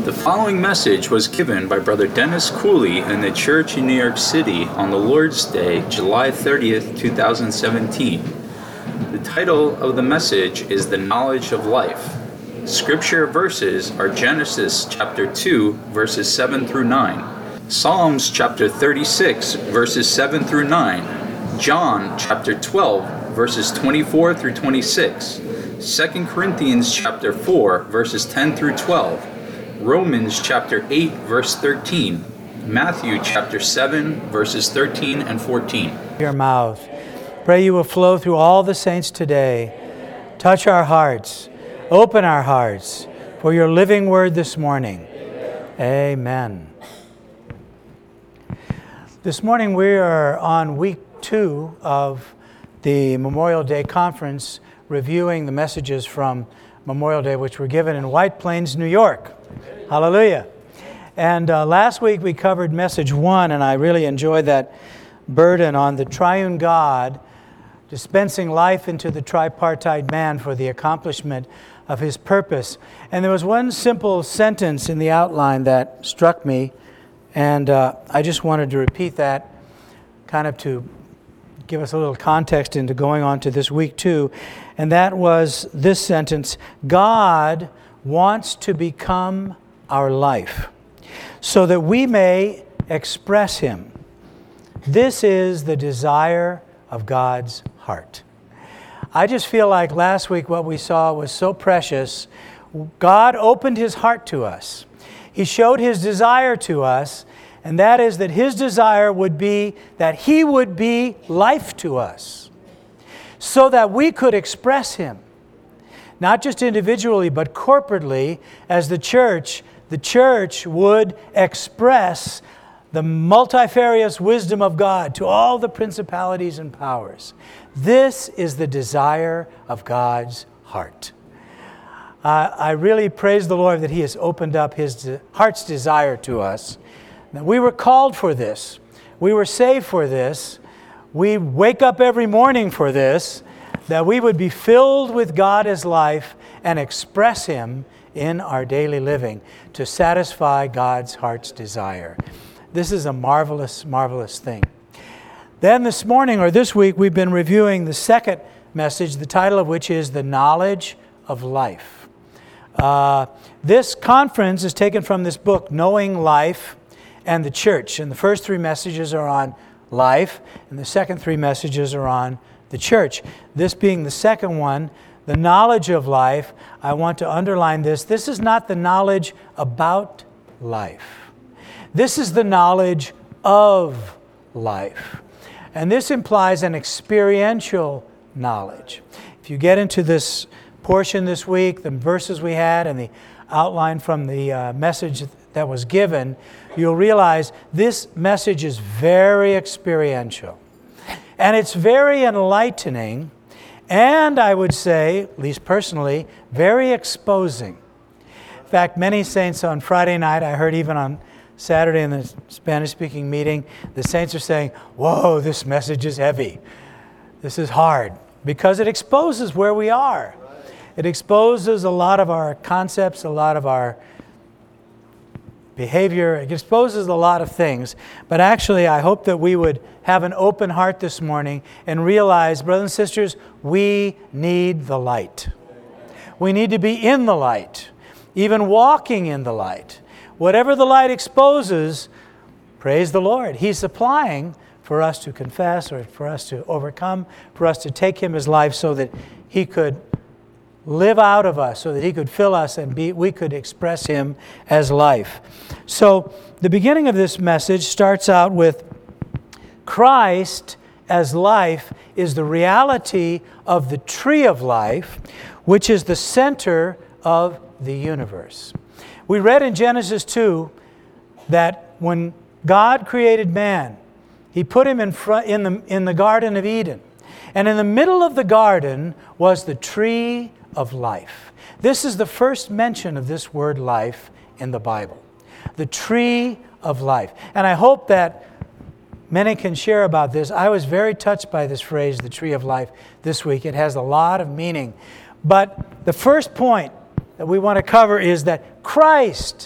The following message was given by Brother Dennis Cooley in the church in New York City on the Lord's Day, July 30th, 2017. The title of the message is The Knowledge of Life. Scripture verses are Genesis chapter 2, verses 7 through 9, Psalms chapter 36, verses 7 through 9, John chapter 12, verses 24 through 26, 2 Corinthians chapter 4, verses 10 through 12, Romans chapter 8, verse 13, Matthew chapter 7, verses 13 and 14. Your mouth. Pray you will flow through all the saints today. Touch our hearts. Open our hearts for your living word this morning. Amen. This morning we are on week 2 of the Memorial Day Conference, reviewing the messages from Memorial Day, which were given in White Plains, New York. Hallelujah. And last week we covered message 1, and I really enjoyed that burden on the triune God dispensing life into the tripartite man for the accomplishment of his purpose. And there was one simple sentence in the outline that struck me, and I just wanted to repeat that kind of to give us a little context into going on to this week 2. And that was this sentence: God wants to become our life so that we may express Him. This is the desire of God's heart. I just feel like last week what we saw was so precious. God opened His heart to us. He showed His desire to us, and that is that His desire would be that He would be life to us so that we could express Him. Not just individually, but corporately, as the church would express the multifarious wisdom of God to all the principalities and powers. This is the desire of God's heart. I really praise the Lord that He has opened up His heart's desire to us. That we were called for this. We were saved for this. We wake up every morning for this, that we would be filled with God as life and express Him in our daily living to satisfy God's heart's desire. This is a marvelous, marvelous thing. Then this morning, or this week, we've been reviewing the second message, the title of which is The Knowledge of Life. This conference is taken from this book, Knowing Life and the Church. And the first 3 messages are on life, and the second 3 messages are on the church. This being the second one, the knowledge of life, I want to underline this. This is not the knowledge about life. This is the knowledge of life. And this implies an experiential knowledge. If you get into this portion this week, the verses we had and the outline from the message that was given, you'll realize this message is very experiential. And it's very enlightening, and I would say, at least personally, very exposing. In fact, many saints on Friday night, I heard even on Saturday in the Spanish-speaking meeting, the saints are saying, whoa, this message is heavy. This is hard, because it exposes where we are. It exposes a lot of our concepts, a lot of our behavior. It exposes a lot of things. But actually, I hope that we would have an open heart this morning and realize, brothers and sisters, we need the light. We need to be in the light, even walking in the light. Whatever the light exposes, praise the Lord. He's supplying for us to confess, or for us to overcome, for us to take Him as life so that He could live out of us, so that He could fill us and we could express Him as life. So the beginning of this message starts out with Christ as life is the reality of the tree of life, which is the center of the universe. We read in Genesis 2 that when God created man, He put him in the Garden of Eden. And in the middle of the garden was the tree of life. This is the first mention of this word life in the Bible. The tree of life. And I hope that many can share about this. I was very touched by this phrase, the tree of life, this week. It has a lot of meaning. But the first point that we want to cover is that Christ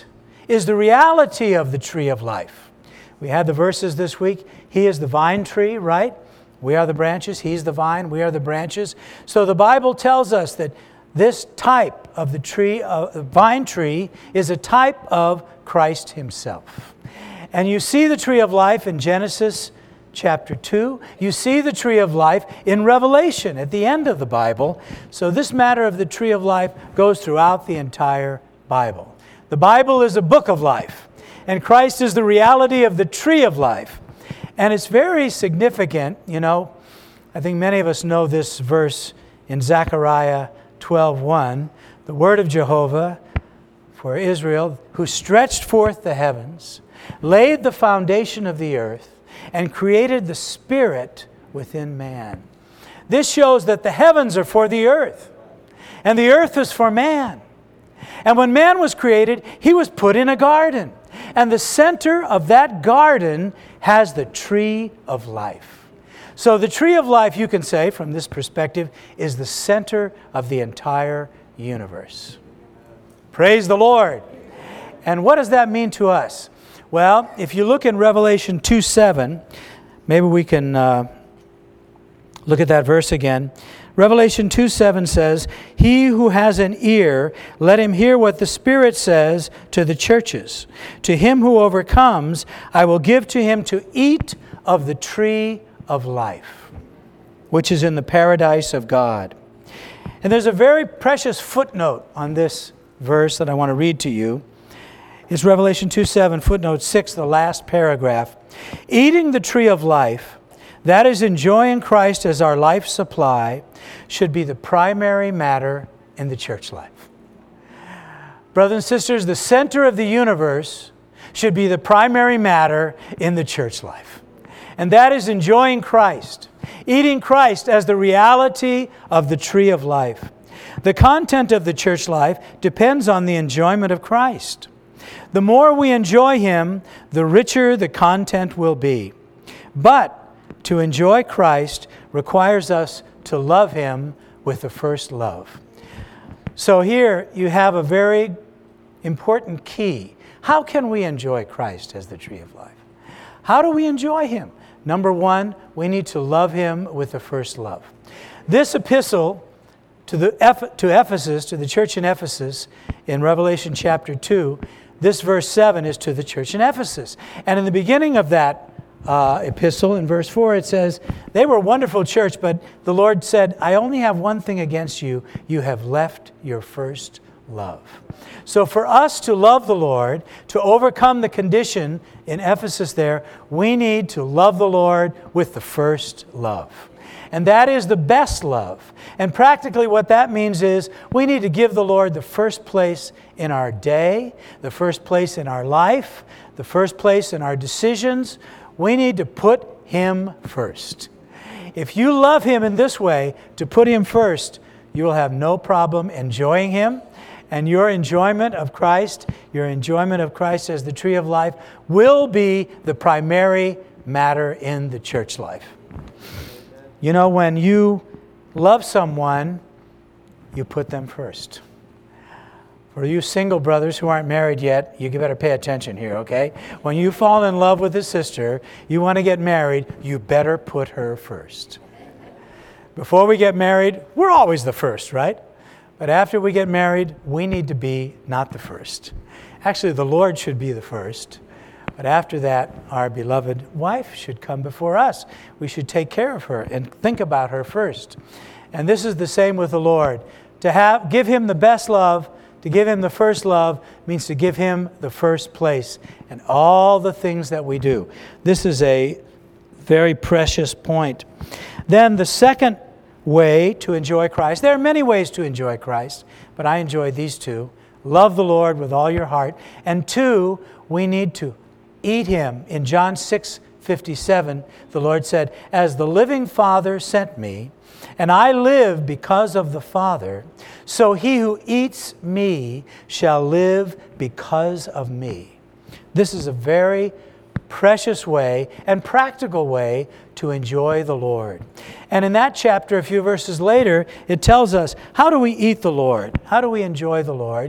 is the reality of the tree of life. We had the verses this week. He is the vine tree, right? We are the branches. He's the vine. We are the branches. So the Bible tells us that this type of the tree, vine tree, is a type of Christ himself. And you see the tree of life in Genesis chapter 2. You see the tree of life in Revelation at the end of the Bible. So this matter of the tree of life goes throughout the entire Bible. The Bible is a book of life, and Christ is the reality of the tree of life. And it's very significant, I think many of us know this verse in Zechariah 12:1, the word of Jehovah for Israel, who stretched forth the heavens, laid the foundation of the earth, and created the spirit within man. This shows that the heavens are for the earth, and the earth is for man. And when man was created, he was put in a garden. And the center of that garden has the tree of life. So the tree of life, you can say, from this perspective, is the center of the entire universe. Praise the Lord. And what does that mean to us? Well, if you look in Revelation 2:7, maybe we can look at that verse again. Revelation 2:7 says, "He who has an ear, let him hear what the Spirit says to the churches. To him who overcomes, I will give to him to eat of the tree of life, which is in the paradise of God." And there's a very precious footnote on this verse that I want to read to you. It's Revelation 2:7, footnote 6, the last paragraph. "Eating the tree of life, that is, enjoying Christ as our life supply, should be the primary matter in the church life." Brothers and sisters, the center of the universe should be the primary matter in the church life. And that is enjoying Christ, eating Christ as the reality of the tree of life. The content of the church life depends on the enjoyment of Christ. The more we enjoy Him, the richer the content will be. But to enjoy Christ requires us to love Him with the first love. So here you have a very important key. How can we enjoy Christ as the tree of life? How do we enjoy Him? Number one, we need to love Him with the first love. This epistle to Ephesus, to the church in Ephesus, in Revelation chapter 2, this verse 7 is to the church in Ephesus. And in the beginning of that epistle, in verse 4, it says, "They were a wonderful church, but the Lord said, I only have one thing against you. You have left your first love." So for us to love the Lord, to overcome the condition in Ephesus there, we need to love the Lord with the first love. And that is the best love. And practically what that means is we need to give the Lord the first place in our day, the first place in our life, the first place in our decisions. We need to put Him first. If you love Him in this way, to put Him first, you will have no problem enjoying Him. And your enjoyment of Christ as the tree of life, will be the primary matter in the church life. You know, when you love someone, you put them first. For you single brothers who aren't married yet, you better pay attention here, okay? When you fall in love with a sister, you want to get married, you better put her first. Before we get married, we're always the first, right? But after we get married, we need to be not the first. Actually, the Lord should be the first. But after that, our beloved wife should come before us. We should take care of her and think about her first. And this is the same with the Lord. To give Him the best love, to give Him the first love, means to give Him the first place in all the things that we do. This is a very precious point. Then the second way to enjoy Christ, there are many ways to enjoy Christ, but I enjoy these two. Love the Lord with all your heart. And two, we need to eat Him. In John 6:57, the Lord said, "As the living Father sent me, and I live because of the Father, so he who eats me shall live because of me." This is a very precious way and practical way to enjoy the Lord. And in that chapter, a few verses later, it tells us, how do we eat the Lord? How do we enjoy the Lord?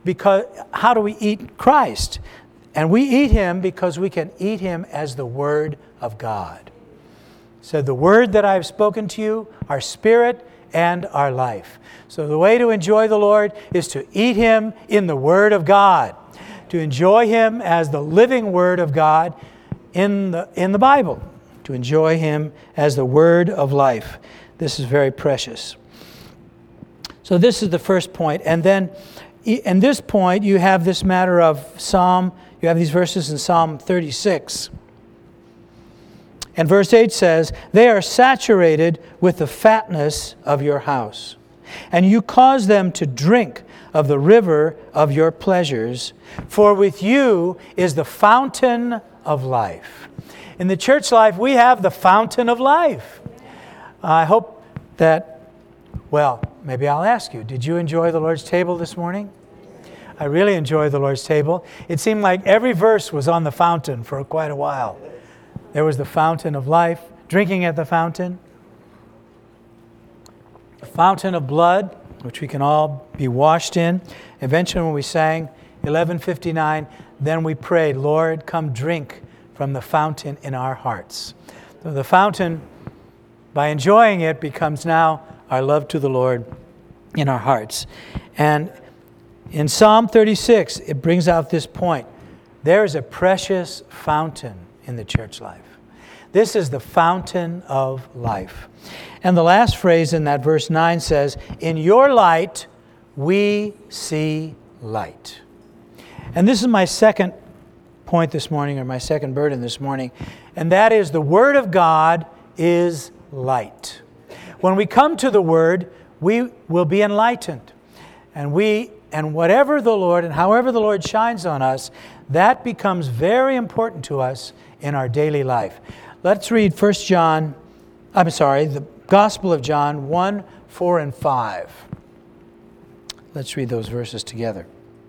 because how do we eat Christ? And we eat Him because we can eat Him as the Word of God. So the word that I've spoken to you, our spirit and our life. So the way to enjoy the Lord is to eat Him in the Word of God, to enjoy Him as the living Word of God in the Bible, to enjoy Him as the Word of life. This is very precious. So this is the first point. And then in this point, you have this matter of you have these verses in Psalm 36. And verse 8 says, "They are saturated with the fatness of your house, and you cause them to drink of the river of your pleasures, for with you is the fountain of life." In the church life, we have the fountain of life. I hope that, maybe I'll ask you, did you enjoy the Lord's table this morning? I really enjoyed the Lord's table. It seemed like every verse was on the fountain for quite a while. There was the fountain of life, drinking at the fountain of blood, which we can all be washed in. Eventually when we sang 1159, then we prayed, "Lord, come drink from the fountain in our hearts." So the fountain, by enjoying it, becomes now our love to the Lord in our hearts. And in Psalm 36, it brings out this point. There is a precious fountain in the church life. This is the fountain of life. And the last phrase in that verse 9 says, "In your light we see light." And this is my second point this morning, or my second burden this morning, and that is the Word of God is light. When we come to the Word, we will be enlightened. And whatever the Lord and however the Lord shines on us, that becomes very important to us in our daily life. Let's read the Gospel of John 1, 4, and 5. Let's read those verses together.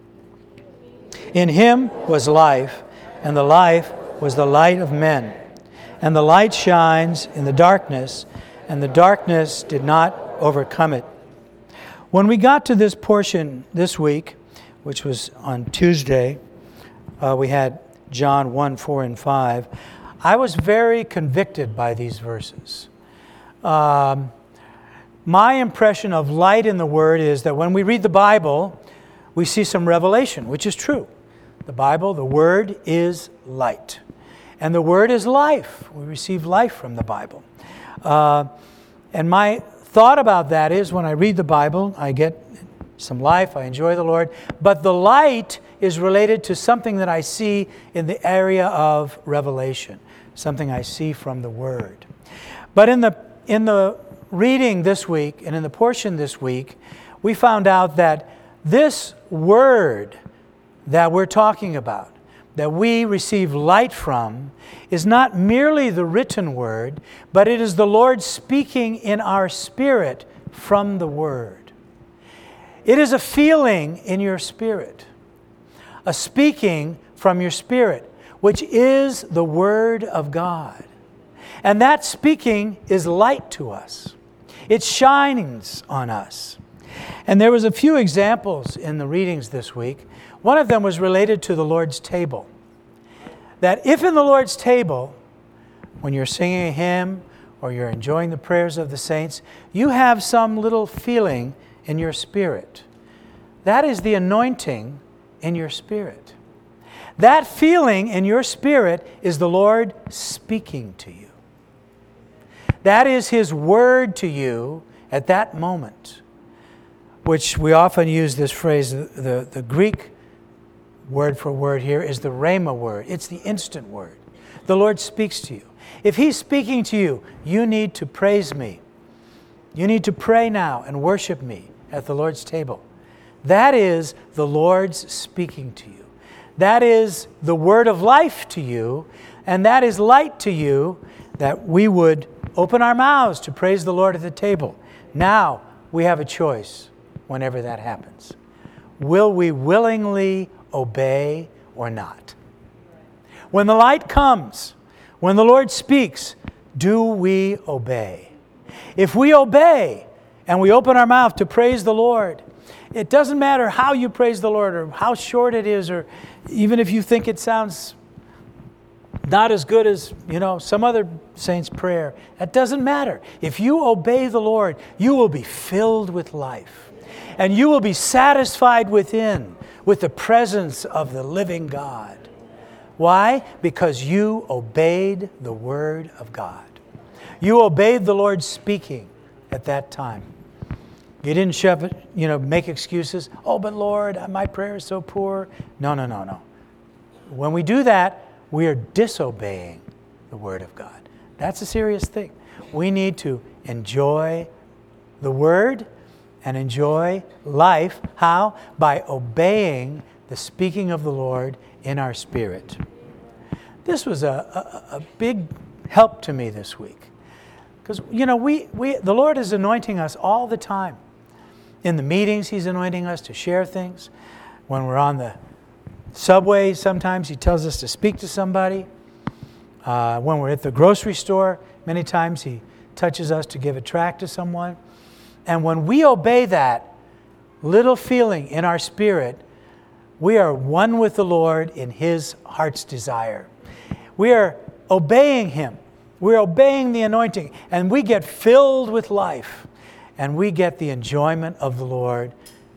"In Him was life, and the life was the light of men. And the light shines in the darkness, and the darkness did not overcome it." When we got to this portion this week, which was on Tuesday, we had John 1, 4, and 5. I was very convicted by these verses. My impression of light in the Word is that when we read the Bible, we see some revelation, which is true. The Bible, the Word is light. And the Word is life. We receive life from the Bible. And my thought about that is when I read the Bible, I get some life, I enjoy the Lord, but the light is related to something that I see in the area of revelation, something I see from the Word. But in the reading this week and in the portion this week, we found out that this Word that we're talking about, that we receive light from, is not merely the written Word, but it is the Lord speaking in our spirit from the Word. It is a feeling in your spirit, a speaking from your spirit, which is the Word of God. And that speaking is light to us. It shines on us. And there was a few examples in the readings this week. One of them was related to the Lord's table. That if in the Lord's table, when you're singing a hymn or you're enjoying the prayers of the saints, you have some little feeling in your spirit. That is the anointing in your spirit. That feeling in your spirit is the Lord speaking to you. That is His word to you at that moment, which we often use this phrase, the Greek word for word here is the rhema word. It's the instant word. The Lord speaks to you. If He's speaking to you, you need to praise me. You need to pray now and worship me at the Lord's table. That is the Lord's speaking to you. That is the word of life to you, and that is light to you, that we would open our mouths to praise the Lord at the table. Now we have a choice whenever that happens. Will we willingly obey or not? When the light comes, when the Lord speaks, do we obey? If we obey and we open our mouth to praise the Lord, It doesn't matter how you praise the Lord or how short it is, or even if you think it sounds not as good as, some other saint's prayer. That doesn't matter. If you obey the Lord, you will be filled with life. And you will be satisfied within with the presence of the living God. Why? Because you obeyed the Word of God. You obeyed the Lord speaking at that time. You didn't shove it, make excuses. Oh, but Lord, my prayer is so poor. No. When we do that, we are disobeying the Word of God. That's a serious thing. We need to enjoy the Word and enjoy life. How? By obeying the speaking of the Lord in our spirit. This was a big help to me this week. Because, the Lord is anointing us all the time. In the meetings, He's anointing us to share things. When we're on the subway, sometimes He tells us to speak to somebody. When we're at the grocery store, many times He touches us to give a tract to someone. And when we obey that little feeling in our spirit, we are one with the Lord in His heart's desire. We are obeying Him. We're obeying the anointing. And we get filled with life. And we get the enjoyment of the Lord.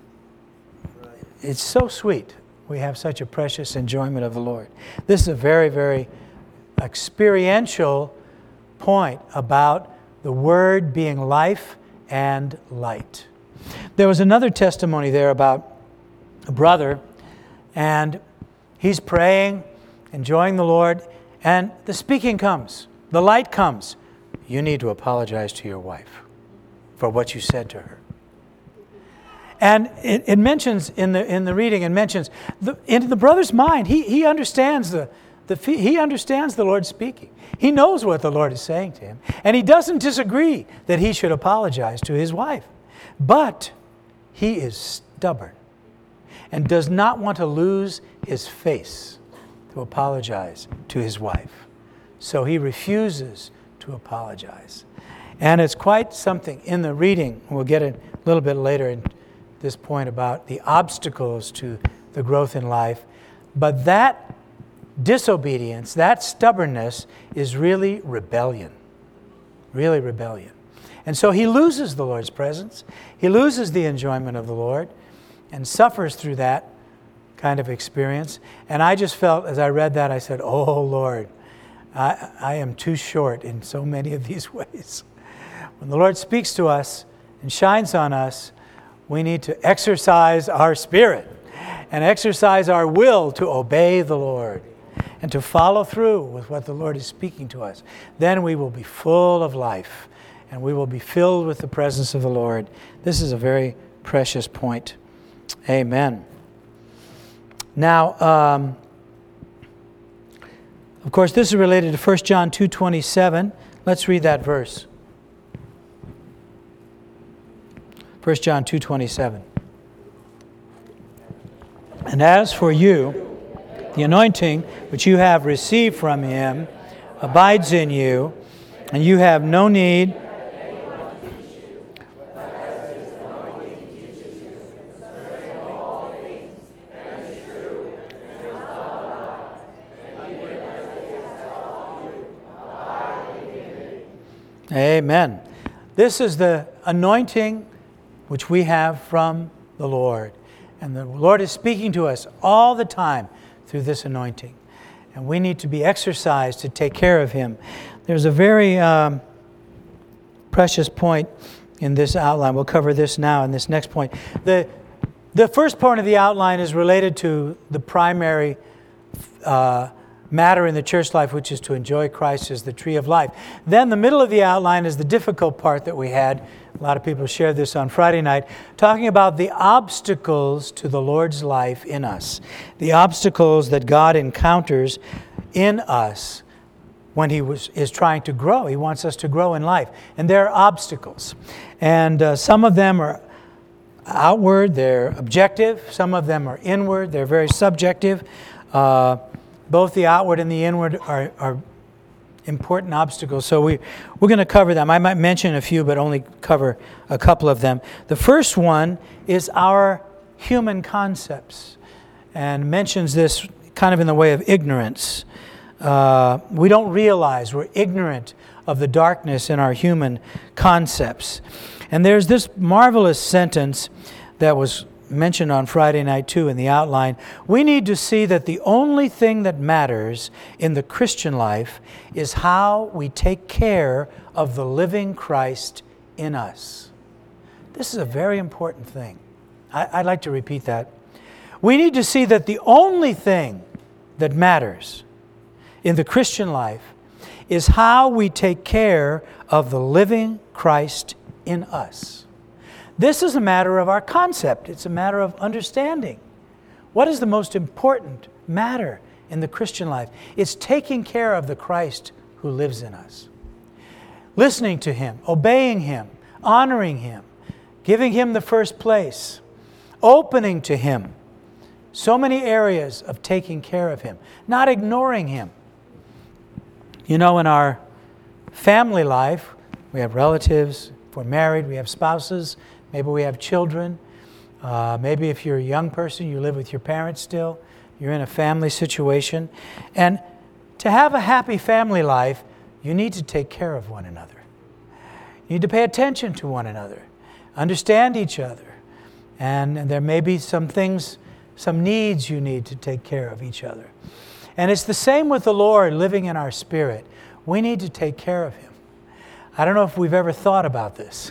It's so sweet. We have such a precious enjoyment of the Lord. This is a very, very experiential point about the Word being life and light. There was another testimony there about a brother, and he's praying, enjoying the Lord, and the speaking comes. The light comes. You need to apologize to your wife for what you said to her. And it mentions in the reading, it mentions in the brother's mind, he understands he understands the Lord speaking. He knows what the Lord is saying to him, and he doesn't disagree that he should apologize to his wife. But he is stubborn and does not want to lose his face to apologize to his wife. So he refuses to apologize. And it's quite something in the reading. We'll get a little bit later in this point about the obstacles to the growth in life. But that disobedience, that stubbornness is really rebellion. Really rebellion. And so he loses the Lord's presence. He loses the enjoyment of the Lord and suffers through that kind of experience. And I just felt, as I read that, I said, oh, Lord, I am too short in so many of these ways. When the Lord speaks to us and shines on us, we need to exercise our spirit and exercise our will to obey the Lord and to follow through with what the Lord is speaking to us. Then we will be full of life and we will be filled with the presence of the Lord. This is a very precious point. Amen. Now, of course, this is related to 1 John 2:27. Let's read that verse. 1 John 2:27. And as for you, the anointing which you have received from Him abides in you, and you have no need Amen. This is the anointing which we have from the Lord. And the Lord is speaking to us all the time through this anointing. And we need to be exercised to take care of Him. There's a very precious point in this outline. We'll cover this now in this next point. The first part of the outline is related to the primary matter in the church life, which is to enjoy Christ as the tree of life. Then the middle of the outline is the difficult part that we had. A lot of people shared this on Friday night, talking about the obstacles to the Lord's life in us. The obstacles that God encounters in us when He is trying to grow. He wants us to grow in life. And there are obstacles. And some of them are outward, they're objective. Some of them are inward, they're very subjective. Both the outward and the inward are important obstacles. So we're going to cover them. I might mention a few, but only cover a couple of them. The first one is our human concepts, and mentions this kind of in the way of ignorance. We don't realize we're ignorant of the darkness in our human concepts. And there's this marvelous sentence that was mentioned on Friday night too in the outline. We need to see that the only thing that matters in the Christian life is how we take care of the living Christ in us. This is a very important thing. I'd like to repeat that. We need to see that the only thing that matters in the Christian life is how we take care of the living Christ in us. This is a matter of our concept. It's a matter of understanding. What is the most important matter in the Christian life? It's taking care of the Christ who lives in us. Listening to Him, obeying Him, honoring Him, giving Him the first place, opening to Him. So many areas of taking care of Him, not ignoring Him. You know, in our family life, we have relatives. If we're married, we have spouses. Maybe we have children. Maybe if you're a young person, you live with your parents still. You're in a family situation. And to have a happy family life, you need to take care of one another. You need to pay attention to one another, understand each other. And there may be some things, some needs you need to take care of each other. And it's the same with the Lord living in our spirit. We need to take care of Him. I don't know if we've ever thought about this.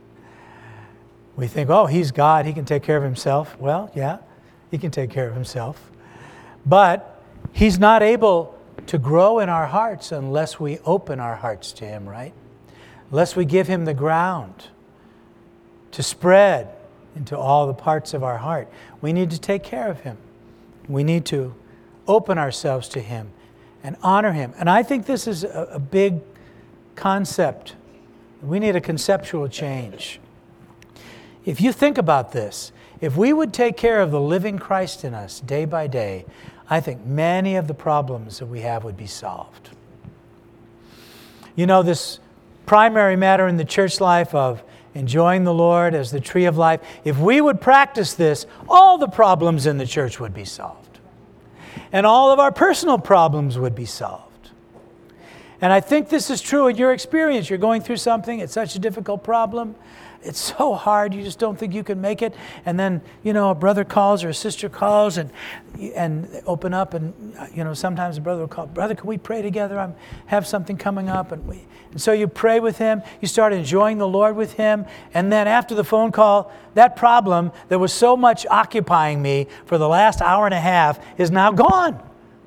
We think, oh, He's God, He can take care of Himself. Well, yeah, He can take care of Himself. But He's not able to grow in our hearts unless we open our hearts to Him, right? Unless we give Him the ground to spread into all the parts of our heart. We need to take care of Him. We need to open ourselves to Him and honor Him. And I think this is a big concept. We need a conceptual change. If you think about this, if we would take care of the living Christ in us day by day, I think many of the problems that we have would be solved. You know, this primary matter in the church life of enjoying the Lord as the tree of life, if we would practice this, all the problems in the church would be solved. And all of our personal problems would be solved. And I think this is true in your experience. You're going through something, it's such a difficult problem. It's so hard, you just don't think you can make it. And then, you know, a brother calls or a sister calls and open up. And, you know, sometimes a brother will call, brother, can we pray together? I have something coming up. And so you pray with him. You start enjoying the Lord with him. And then after the phone call, that problem that was so much occupying me for the last hour and a half is now gone.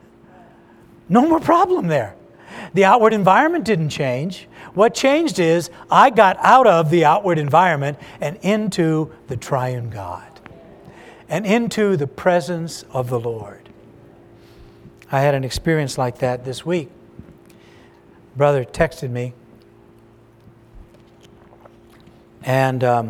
No more problem there. The outward environment didn't change. What changed is I got out of the outward environment and into the triune God and into the presence of the Lord. I had an experience like that this week. Brother texted me and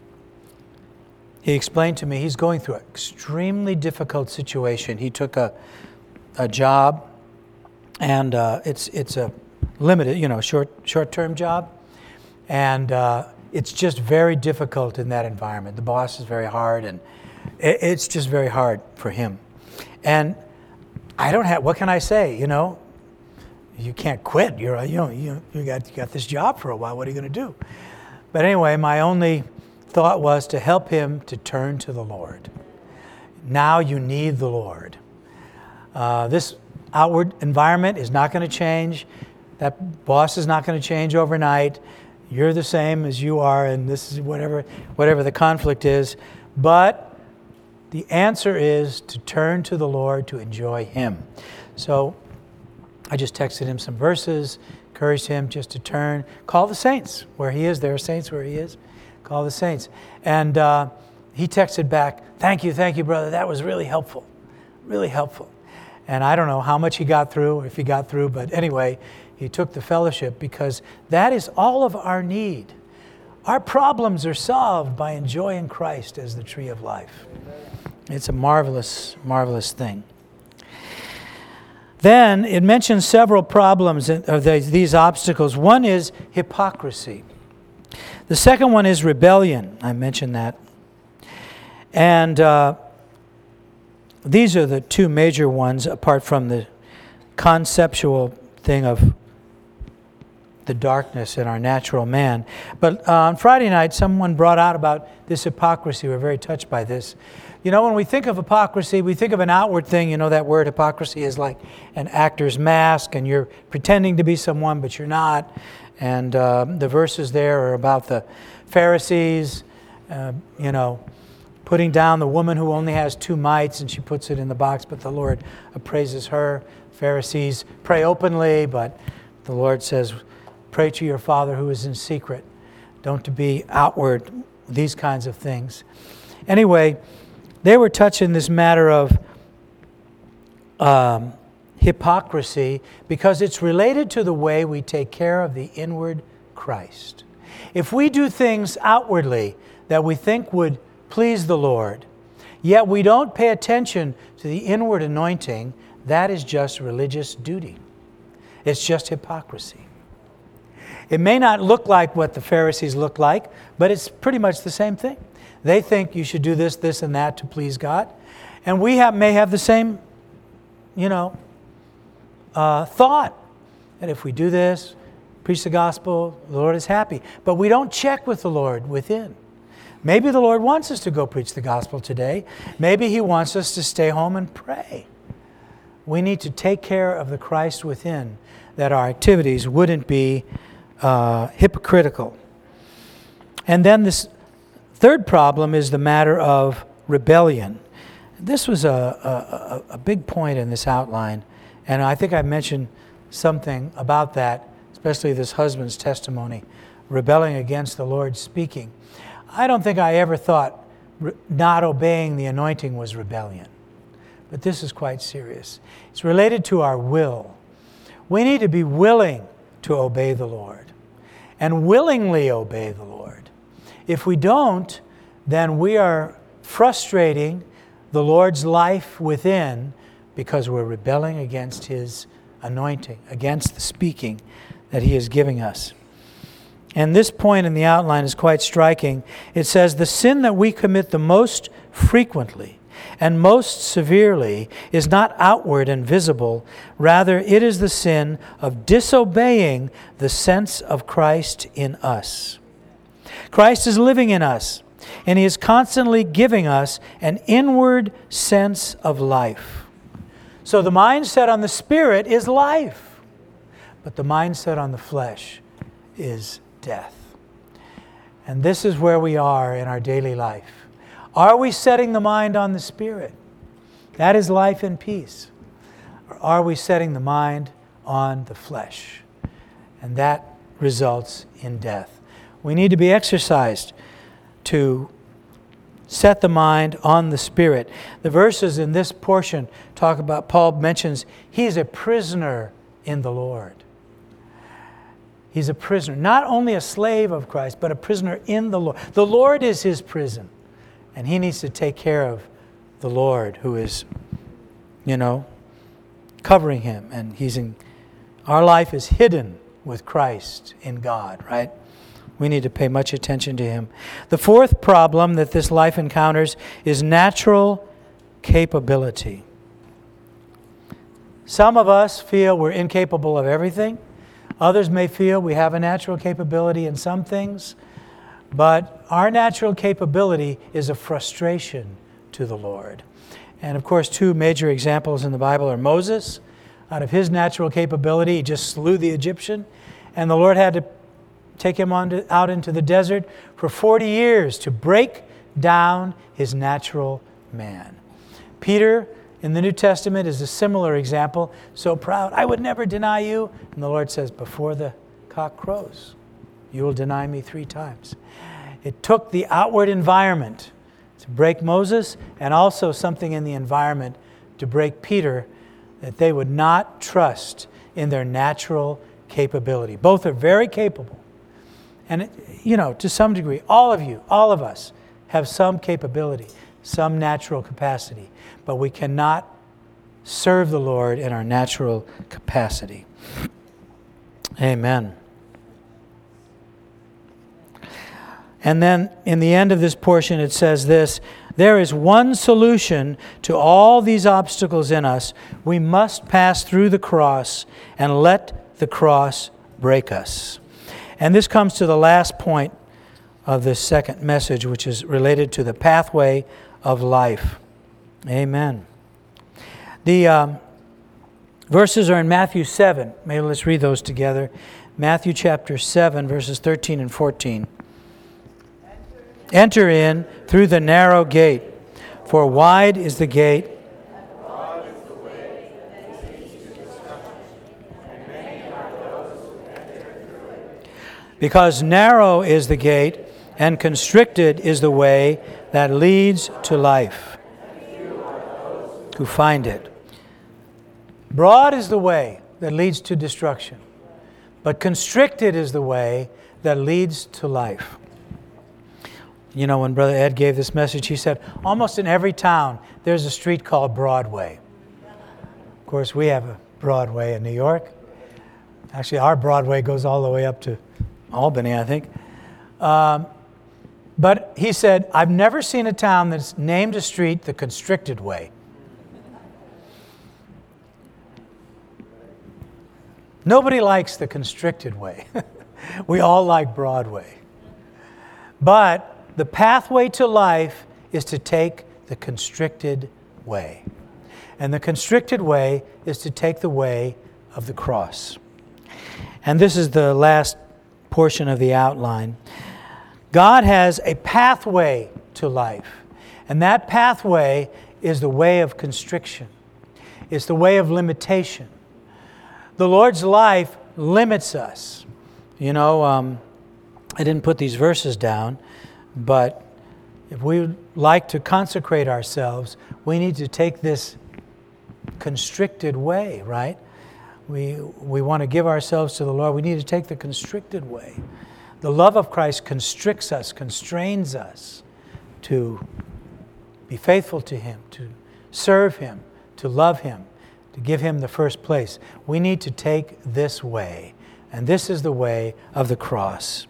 he explained to me he's going through an extremely difficult situation. He took a job. And it's a limited, you know, short-term job. And it's just very difficult in that environment. The boss is very hard, and it's just very hard for him. And I don't have, what can I say, you know? You can't quit. You got this job for a while. What are you going to do? But anyway, my only thought was to help him to turn to the Lord. Now you need the Lord. This outward environment is not going to change. That boss is not going to change overnight. You're the same as you are, and this is whatever the conflict is. But the answer is to turn to the Lord to enjoy Him. So I just texted him some verses, encouraged him just to turn. Call the saints where he is. There are saints where he is. Call the saints. And he texted back, thank you, brother. That was really helpful. Really helpful. And I don't know how much he got through, if he got through, but anyway, he took the fellowship because that is all of our need. Our problems are solved by enjoying Christ as the tree of life. It's a marvelous, marvelous thing. Then it mentions several problems of these obstacles. One is hypocrisy. The second one is rebellion. I mentioned that. And these are the two major ones, apart from the conceptual thing of the darkness in our natural man. But on Friday night, someone brought out about this hypocrisy. We're very touched by this. You know, when we think of hypocrisy, we think of an outward thing. You know, that word hypocrisy is like an actor's mask, and you're pretending to be someone, but you're not. And the verses there are about the Pharisees, putting down the woman who only has 2 mites, and she puts it in the box, but the Lord appraises her. Pharisees pray openly, but the Lord says, pray to your Father who is in secret. Don't to be outward, these kinds of things. Anyway, they were touching this matter of hypocrisy because it's related to the way we take care of the inward Christ. If we do things outwardly that we think would please the Lord, yet we don't pay attention to the inward anointing, that is just religious duty. It's just hypocrisy. It may not look like what the Pharisees looked like, but it's pretty much the same thing. They think you should do this, this, and that to please God. And we may have the same, thought. That if we do this, preach the gospel, the Lord is happy. But we don't check with the Lord within. Maybe the Lord wants us to go preach the gospel today. Maybe He wants us to stay home and pray. We need to take care of the Christ within, that our activities wouldn't be hypocritical. And then this third problem is the matter of rebellion. This was a big point in this outline, and I think I mentioned something about that, especially this husband's testimony, rebelling against the Lord speaking. I don't think I ever thought not obeying the anointing was rebellion, but this is quite serious. It's related to our will. We need to be willing to obey the Lord and willingly obey the Lord. If we don't, then we are frustrating the Lord's life within because we're rebelling against His anointing, against the speaking that He is giving us. And this point in the outline is quite striking. It says, the sin that we commit the most frequently and most severely is not outward and visible. Rather, it is the sin of disobeying the sense of Christ in us. Christ is living in us, and He is constantly giving us an inward sense of life. So the mindset on the Spirit is life, but the mindset on the flesh is death. And this is where we are in our daily life. Are we setting the mind on the Spirit? That is life and peace. Or are we setting the mind on the flesh? And that results in death. We need to be exercised to set the mind on the Spirit. The verses in this portion talk about, Paul mentions, he's a prisoner in the Lord. He's a prisoner, not only a slave of Christ, but a prisoner in the Lord. The Lord is his prison, and he needs to take care of the Lord who is, covering him. And our life is hidden with Christ in God, right? We need to pay much attention to Him. The fourth problem that this life encounters is natural capability. Some of us feel we're incapable of everything. Others may feel we have a natural capability in some things, but our natural capability is a frustration to the Lord. And of course, two major examples in the Bible are Moses. Out of his natural capability, he just slew the Egyptian, and the Lord had to take him out into the desert for 40 years to break down his natural man. Peter, in the New Testament, is a similar example. So proud, I would never deny you. And the Lord says, before the cock crows, you will deny me 3 times. It took the outward environment to break Moses, and also something in the environment to break Peter, that they would not trust in their natural capability. Both are very capable. And, to some degree, all of us have some capability, some natural capacity. But we cannot serve the Lord in our natural capacity. Amen. And then in the end of this portion it says this: there is one solution to all these obstacles in us. We must pass through the cross and let the cross break us. And this comes to the last point of this second message, which is related to the pathway of life. Amen. The verses are in Matthew 7. Maybe let's read those together. Matthew chapter 7, verses 13 and 14. Enter in through the narrow gate, for wide is the gate, because narrow is the gate, and constricted is the way that leads to life. Who find it. Broad is the way that leads to destruction, but constricted is the way that leads to life. You know, when Brother Ed gave this message, he said, almost in every town, there's a street called Broadway. Of course, we have a Broadway in New York. Actually, our Broadway goes all the way up to Albany, I think. But he said, I've never seen a town that's named a street the constricted way. Nobody likes the constricted way. We all like Broadway. But the pathway to life is to take the constricted way. And the constricted way is to take the way of the cross. And this is the last portion of the outline. God has a pathway to life. And that pathway is the way of constriction. It's the way of limitation. The Lord's life limits us. You know, I didn't put these verses down, but if we would like to consecrate ourselves, we need to take this constricted way, right? We want to give ourselves to the Lord. We need to take the constricted way. The love of Christ constricts us, constrains us to be faithful to Him, to serve Him, to love Him, to give Him the first place. We need to take this way, and this is the way of the cross.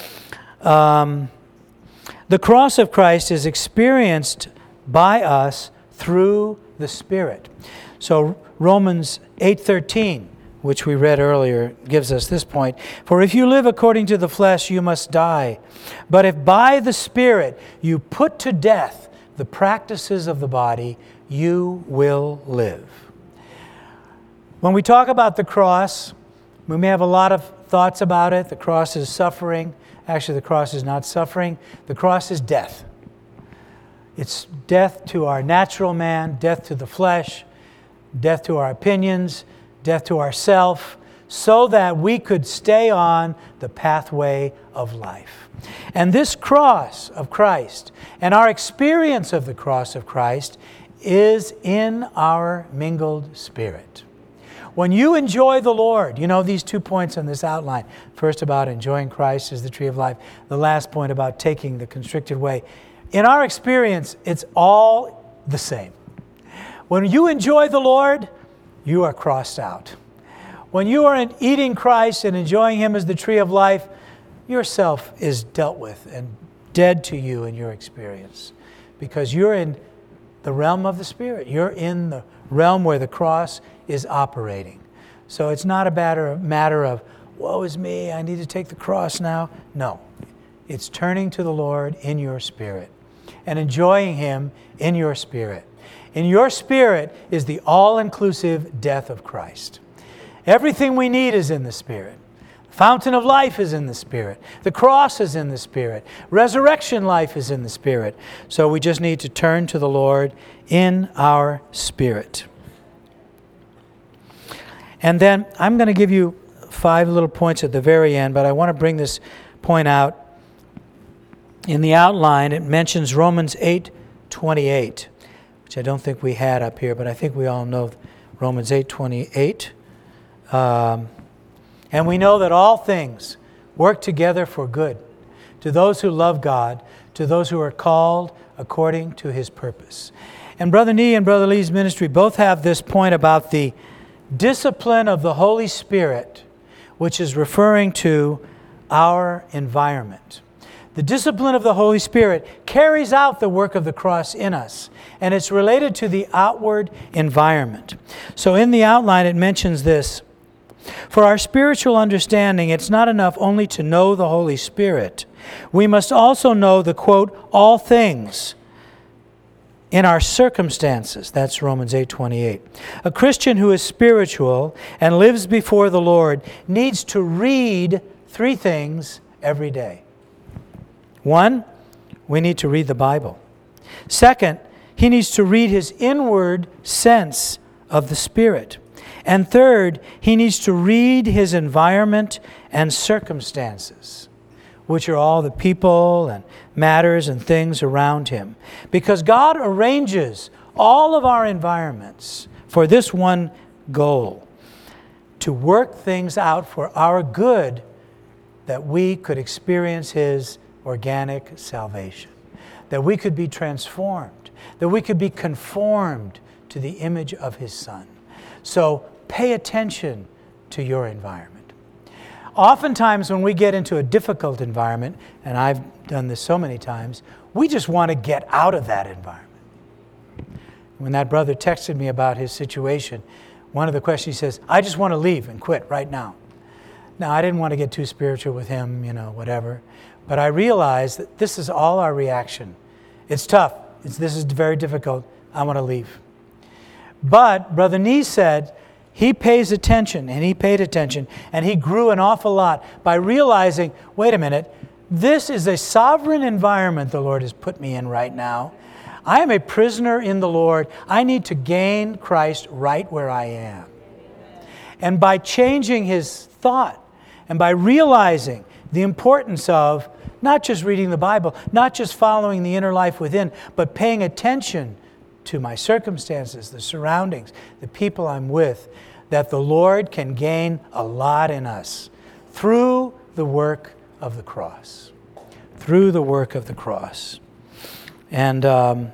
The cross of Christ is experienced by us through the Spirit. So Romans 8:13, which we read earlier, gives us this point. For if you live according to the flesh, you must die. But if by the Spirit you put to death the practices of the body, you will live. When we talk about the cross, we may have a lot of thoughts about it. The cross is suffering. Actually, the cross is not suffering. The cross is death. It's death to our natural man, death to the flesh, death to our opinions, death to ourself, so that we could stay on the pathway of life. And this cross of Christ and our experience of the cross of Christ is in our mingled spirit. When you enjoy the Lord, you know these 2 points on this outline. First about enjoying Christ as the tree of life. The last point about taking the constricted way. In our experience, it's all the same. When you enjoy the Lord, you are crossed out. When you are eating Christ and enjoying Him as the tree of life, yourself is dealt with and dead to you in your experience. Because you're in the realm of the Spirit. You're in the realm where the cross is operating. So it's not a matter of, woe is me, I need to take the cross now. No. It's turning to the Lord in your spirit and enjoying Him in your spirit. In your spirit is the all-inclusive death of Christ. Everything we need is in the Spirit. The fountain of life is in the Spirit. The cross is in the Spirit. Resurrection life is in the Spirit. So we just need to turn to the Lord in our spirit. And then I'm going to give you 5 little points at the very end, but I want to bring this point out. In the outline, it mentions Romans 8:28, which I don't think we had up here, but I think we all know Romans 8:28. And we know that all things work together for good to those who love God, to those who are called according to His purpose. And Brother Nee and Brother Lee's ministry both have this point about the discipline of the Holy Spirit, which is referring to our environment. The discipline of the Holy Spirit carries out the work of the cross in us, and it's related to the outward environment. So in the outline it mentions this: for our spiritual understanding, it's not enough only to know the Holy Spirit. We must also know the, quote, all things in our circumstances. That's Romans 8:28. A Christian who is spiritual and lives before the Lord needs to read 3 things every day. 1, we need to read the Bible. 2, he needs to read his inward sense of the Spirit. And 3, he needs to read his environment and circumstances, which are all the people and matters and things around him. Because God arranges all of our environments for this one goal: to work things out for our good, that we could experience His organic salvation, that we could be transformed, that we could be conformed to the image of His Son. So pay attention to your environment. Oftentimes when we get into a difficult environment, and I've done this so many times, we just want to get out of that environment. When that brother texted me about his situation, one of the questions he says, I just want to leave and quit right now. Now, I didn't want to get too spiritual with him, whatever. But I realized that this is all our reaction. It's tough. This is very difficult. I want to leave. But Brother Nee said he pays attention, and he paid attention, and he grew an awful lot by realizing, wait a minute, this is a sovereign environment the Lord has put me in right now. I am a prisoner in the Lord. I need to gain Christ right where I am. And by changing his thought, and by realizing the importance of not just reading the Bible, not just following the inner life within, but paying attention to my circumstances, the surroundings, the people I'm with, that the Lord can gain a lot in us through the work of the cross. Through the work of the cross. And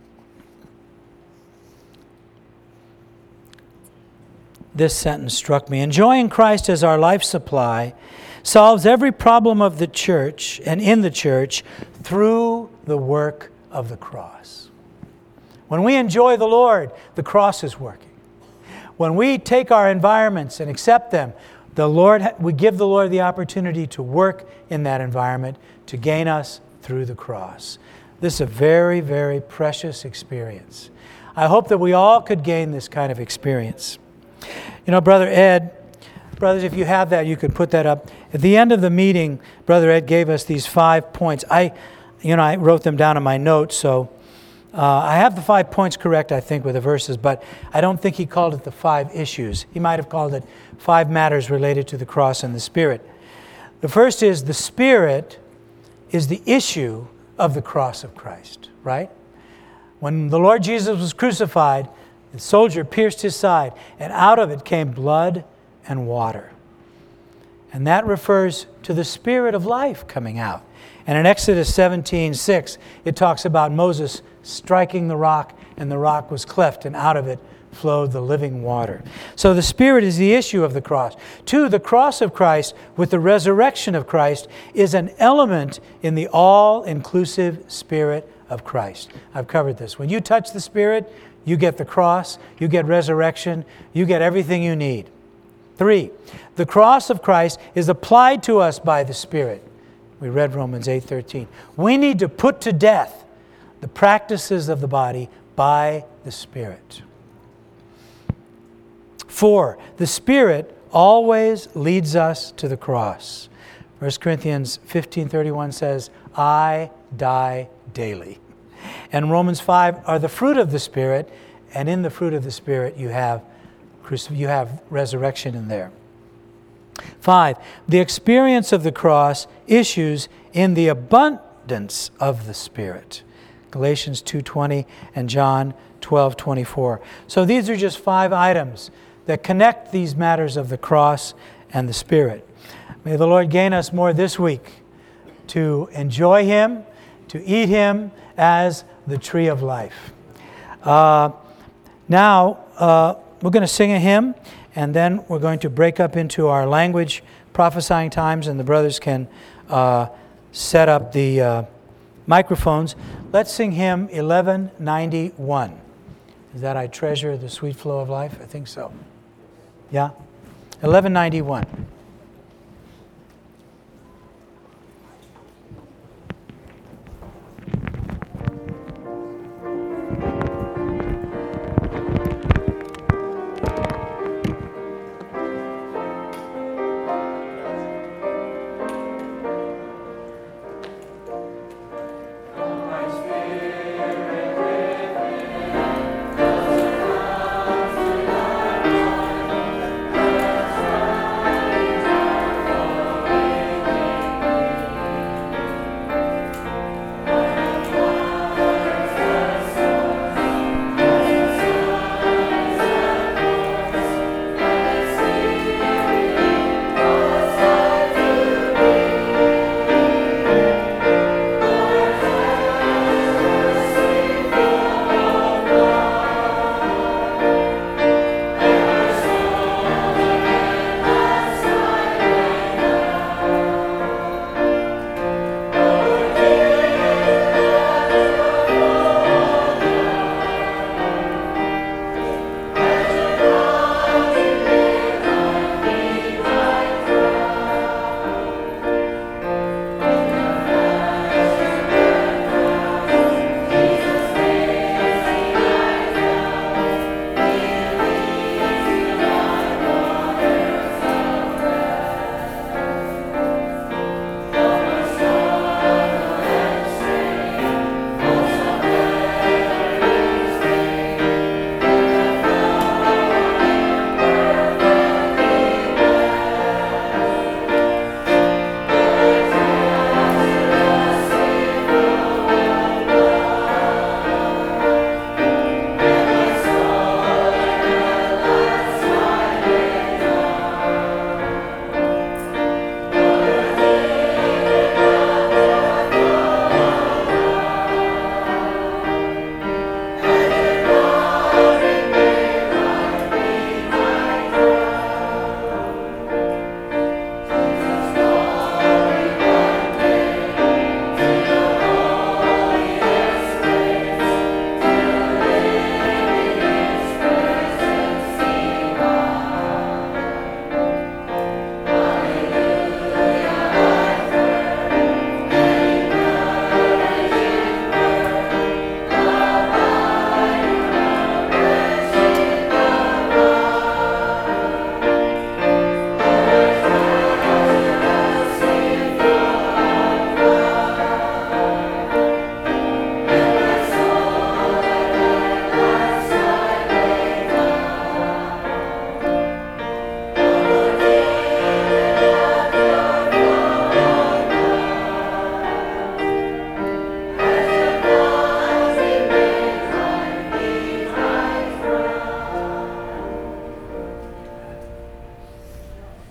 this sentence struck me. Enjoying Christ as our life supply solves every problem of the church and in the church through the work of the cross. When we enjoy the Lord, the cross is working. When we take our environments and accept them, we give the Lord the opportunity to work in that environment to gain us through the cross. This is a very, very precious experience. I hope that we all could gain this kind of experience. Brother Ed, brothers, if you have that, you could put that up. At the end of the meeting, Brother Ed gave us these 5 points. I wrote them down in my notes, so I have the 5 points correct, I think, with the verses, but I don't think he called it the 5 issues. He might have called it 5 matters related to the cross and the Spirit. The first is the Spirit is the issue of the cross of Christ, right? When the Lord Jesus was crucified, the soldier pierced his side, and out of it came blood and water. And that refers to the Spirit of life coming out. And in Exodus 17:6, it talks about Moses striking the rock, and the rock was cleft, and out of it flowed the living water. So the Spirit is the issue of the cross. 2, the cross of Christ with the resurrection of Christ is an element in the all-inclusive Spirit of Christ. I've covered this. When you touch the Spirit, you get the cross, you get resurrection, you get everything you need. 3, the cross of Christ is applied to us by the Spirit. We read Romans 8:13. We need to put to death the practices of the body by the Spirit. 4, the Spirit always leads us to the cross. 1 Corinthians 15:31 says, I die daily. And Romans 5 are the fruit of the Spirit, and in the fruit of the Spirit you have resurrection in there. 5, the experience of the cross issues in the abundance of the Spirit. Galatians 2:20 and John 12:24. So these are just 5 items that connect these matters of the cross and the Spirit. May the Lord gain us more this week to enjoy Him, to eat Him as the tree of life. Now, we're going to sing a hymn, and then we're going to break up into our language prophesying times, and the brothers can set up the microphones. Let's sing hymn 1191. Is that I treasure the sweet flow of life? I think so. Yeah? 1191.